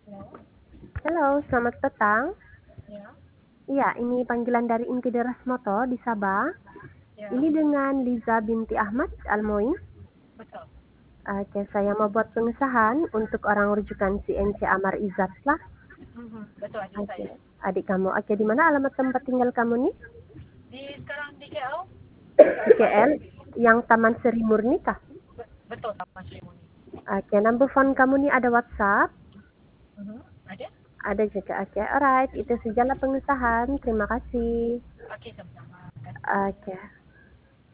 Halo? Halo, selamat petang. Ya, Iya, ini panggilan dari Inti Deras Moto di Sabah. ya, Ini dengan Liza binti Ahmad Almoin. betul. Oke, saya mau buat pengesahan untuk orang rujukan CNC Amar Izzat lah. Betul adik Oke, saya. adik kamu. Oke, di mana alamat tempat tinggal kamu nih? Sekarang di KL, Di KL, yang Taman Seri Murni kah? betul sama Sri Muni. Oke, number phone kamu nih ada WhatsApp? Ada? Ada juga. Oke, alright. Itu sajalah pengesahan. Terima kasih. Oke, sama-sama. Terima kasih. Oke.